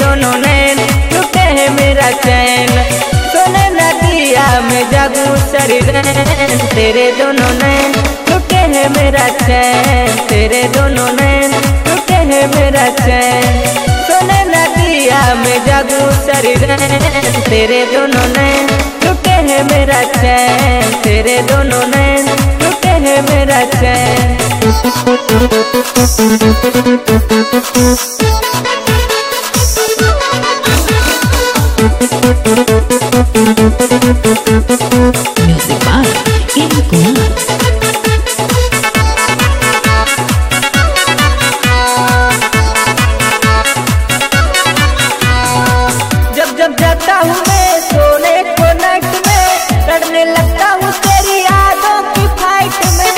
दोनों नैन लुटे है मेरा चैन। सोने नदिया में जागू शरीर तेरे दोनों नैन लुटे है मेरा चैन। तेरे दोनों नैन लुटे है मेरा चैन। सोने नदिया में जागू शरीर तेरे दोनों नैन लुटे है मेरा चैन। तेरे दोनों नैन लुटे है मेरा चैन। Music by Ian Kumar. जब जब जाता हूँ मैं सोने को नाइट में लड़ने लगता हूँ तेरी यादों की फाइट में।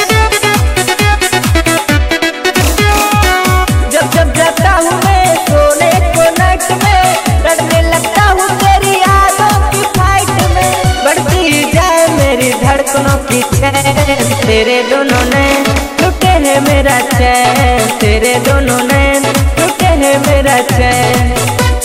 जब जब जाता हूँ मैं सोने को नाइट में लड़ने लगता हूँ तेरी यादों की फाइट में। बढ़ती जाए मेरी धड़कनों की चैन। तेरे दोनों नैन लुटे है मेरा चैन। तेरे दोनों नैन लुटे है मेरा चैन।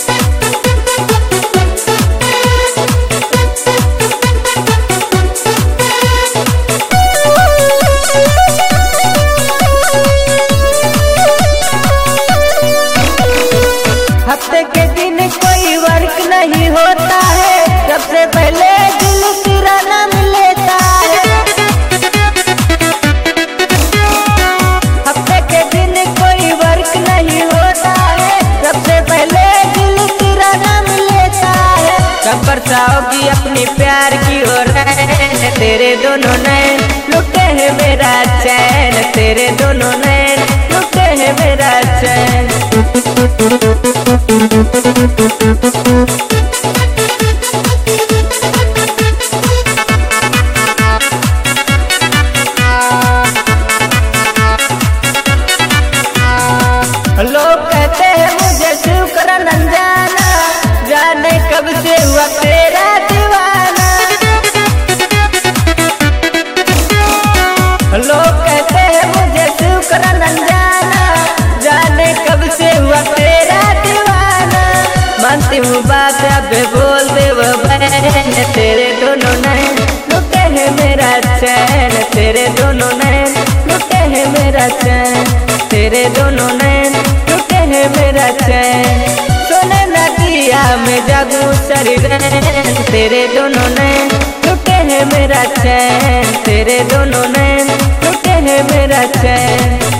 हफ्ते के दिन कोई वर्क नहीं होता है, सबसे पहले दिल तेरा नाम लेता है। हफ्ते के दिन कोई वर्क नहीं होता है, सबसे पहले दिल तेरा नाम लेता है। कब बरसाओगी अपनी प्यार की ओर तेरे दोनों नैन लुटे है मेरा चैन। तेरे दोनों नैन लुटे है मेरा चैन। लोग कहते हैं मुझे शुक्र अनजाना, जाने कब से हुआ तेरा दीवाना। लोग कहते हैं मुझे शुक्र अनजाना, जाने कब से हुआ तेरा दीवाना। मानती हूँ बात अब बोल दे वो बहन। तेरे दोनों नैन लुटे है मेरा चैन। तेरे दोनों नैन लुटे है मेरा चैन। तेरे दोनों नैन लुटे है मेरा चैन। सोने नदिया में जागू शरीर तेरे दोनों नैन लुटे है मेरा चैन। तेरे दोनों नैन लुटे है मेरा चैन।